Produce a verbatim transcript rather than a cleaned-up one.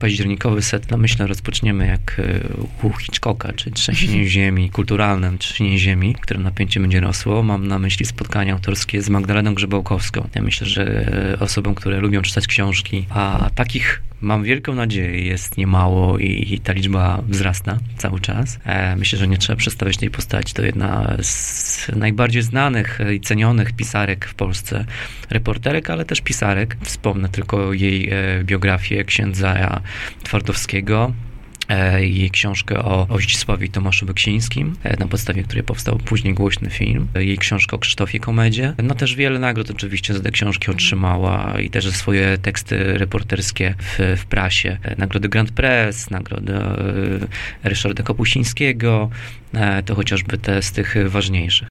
październikowy set, no myślę, rozpoczniemy jak u Hitchcocka, czyli Trzęsienie ziemi, kulturalne Trzęsienie ziemi, którym napięcie będzie rosło. Mam na myśli spotkania autorskie z Magdaleną Grzebałkowską. Ja myślę, że osobom, które lubią czytać książki, a takich, mam wielką nadzieję, jest niemało i, i ta liczba wzrasta cały czas. E, myślę, że nie trzeba przedstawiać tej postaci. To jedna z najbardziej znanych i cenionych pisarek w Polsce. Reporterek, ale też pisarek. Wspomnę tylko jej e, biografię księdza Twardowskiego, jej książkę o, o Zdzisławie i Tomaszu Beksińskim, na podstawie której powstał później głośny film, jej książkę o Krzysztofie Komedzie. No też wiele nagród oczywiście za te książki otrzymała i też za swoje teksty reporterskie w, w prasie. Nagrody Grand Press, nagrody Ryszarda Kapuścińskiego, to chociażby te z tych ważniejszych.